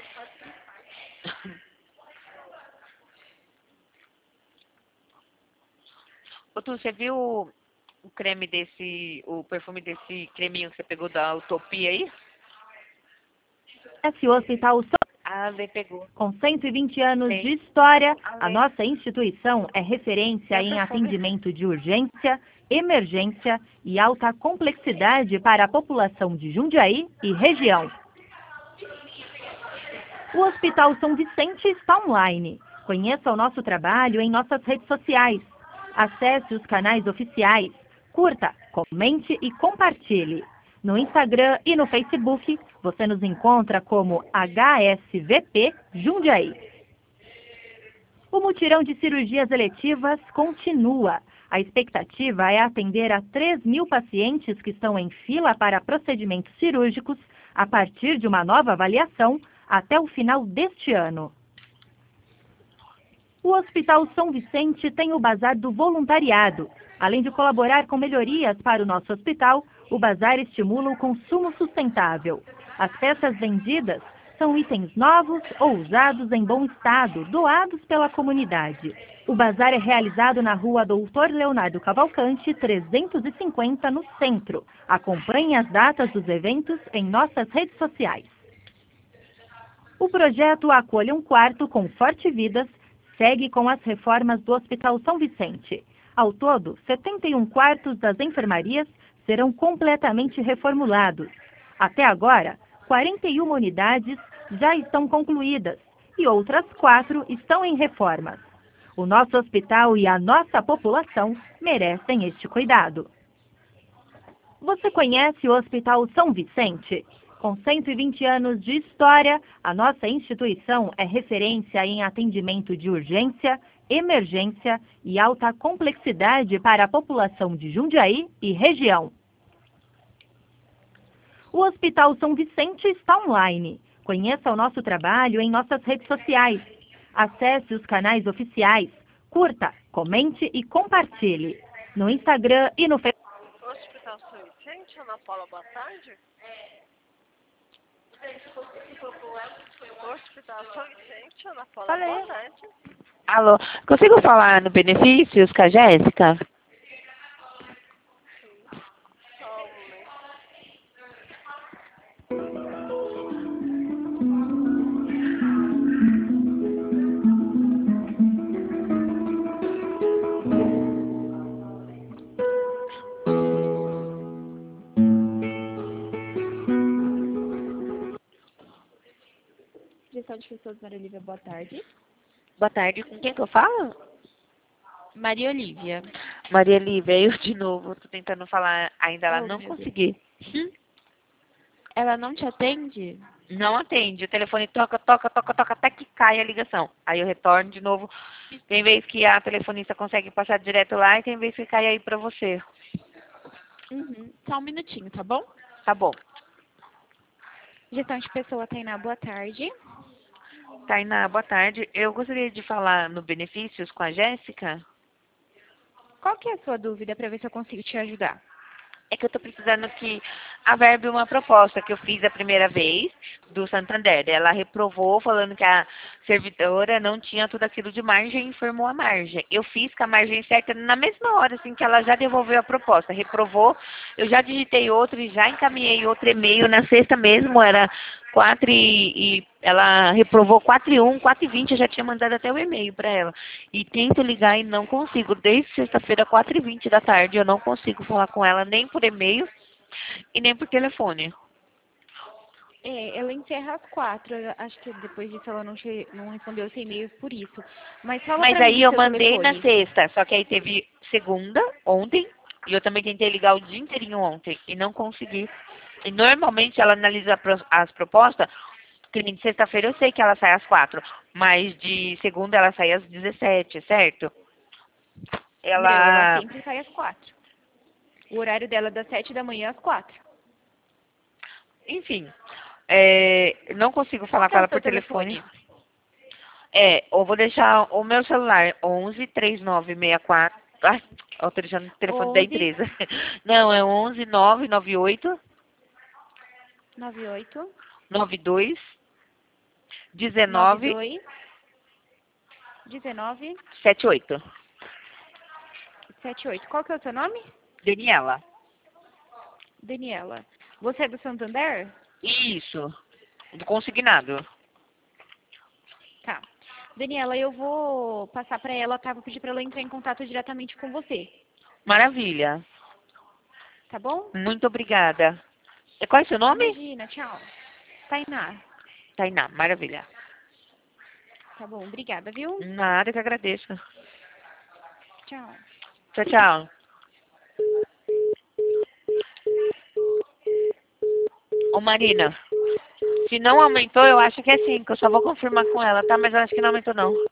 Ô, Tu, você viu o creme desse, o perfume desse creminho que você pegou da Utopia aí? Esse Hospital A Lê pegou. Com 120 anos Tem. de história, A a Lê. nossa instituição é referência Tem em perfume. atendimento de urgência, emergência e alta complexidade para a população de Jundiaí e região. O Hospital São Vicente está online. Conheça o nosso trabalho em nossas redes sociais. Acesse os canais oficiais. Curta, comente e compartilhe. No Instagram e no Facebook, você nos encontra como HSVP Jundiaí. O mutirão de cirurgias eletivas continua. A expectativa é atender a 3.000 pacientes que estão em fila para procedimentos cirúrgicos a partir de uma nova avaliação até o final deste ano. O Hospital São Vicente tem o Bazar do Voluntariado. Além de colaborar com melhorias para o nosso hospital, o bazar estimula o consumo sustentável. As peças vendidas são itens novos ou usados em bom estado, doados pela comunidade. O bazar é realizado na rua Doutor Leonardo Cavalcante, 350, no centro. Acompanhe as datas dos eventos em nossas redes sociais. O projeto Acolha um Quarto com Forte Vidas segue com as reformas do Hospital São Vicente. Ao todo, 71 quartos das enfermarias serão completamente reformulados. Até agora, 41 unidades já estão concluídas e outras 4 estão em reformas. O nosso hospital e a nossa população merecem este cuidado. Você conhece o Hospital São Vicente? Com 120 anos de história, a nossa instituição é referência em atendimento de urgência, emergência e alta complexidade para a população de Jundiaí e região. O Hospital São Vicente está online. Conheça o nosso trabalho em nossas redes sociais. Acesse os canais oficiais. Curta, comente e compartilhe. No Instagram e no Facebook. Hospital São Vicente, Ana Paula, boa tarde. Hospital São Vicente, Ana Paula, boa tarde. Alô, consigo falar no benefícios com a Jéssica? Só um momento. Gestão de pessoas, Maria Olivia, boa tarde. Boa tarde, com quem que eu falo? Maria Olivia. Maria Lívia, eu de novo, tô tentando falar ainda, ela Oh, não meu Deus. consegui. Ela não te atende? Não atende, o telefone toca, toca, toca, toca, até que cai a ligação. Aí eu retorno de novo. Tem vez que a telefonista consegue passar direto lá e tem vez que cai aí pra você. Uhum. Só um minutinho, tá bom? Tá bom. Gestão de pessoa, Tainá, boa tarde. Tainá, boa tarde. Eu gostaria de falar no benefícios com a Jéssica. Qual que é a sua dúvida para ver se eu consigo te ajudar? É que eu tô precisando que averbe uma proposta que eu fiz a primeira vez do Santander. Ela reprovou falando que a servidora não tinha tudo aquilo de margem e informou a margem. Eu fiz com a margem certa na mesma hora, assim, que ela já devolveu a proposta. Reprovou, eu já digitei outro e já encaminhei outro e-mail. Na sexta mesmo, era 4 e ela reprovou 4:01, 4:20, eu já tinha mandado até o e-mail para ela. E tento ligar e não consigo. Desde sexta-feira, 4:20 da tarde, eu não consigo falar com ela nem por e-mail e nem por telefone. Ela encerra às 4. Eu acho que depois disso ela não respondeu esse e-mail por isso. Mas fala Mas pra mim aí do eu seu mandei na telefone. sexta, só que aí teve segunda, ontem, e eu também tentei ligar o dia inteirinho ontem e não consegui. E normalmente ela analisa as propostas, que nem de sexta-feira eu sei que ela sai às 4, mas de segunda ela sai às 17, certo? Não, ela Ela, sempre sai às 4. O horário dela é das 7 da manhã às 4. enfim, não consigo falar Qual que com é ela o seu por telefone. telefone? Eu vou deixar o meu celular, 11 3964. Ai, eu tô deixando o telefone da 11 empresa. Não, é 11 998 98 92 19 92 19 78. 78. Qual que é o seu nome? Daniela. Daniela. Você é do Santander? Isso. Do consignado. Tá. Daniela, eu vou passar para ela, tá? Vou pedir para ela entrar em contato diretamente com você. Maravilha. Tá bom? Muito obrigada. E qual é o seu nome? Imagina, tchau. Tainá. Tainá, maravilha. Tá bom, obrigada, viu? Nada, que agradeço. Tchau. Tchau, tchau. Ô, Marina, se não aumentou, eu acho que é 5. Eu só vou confirmar com ela, tá? Mas eu acho que não aumentou, não.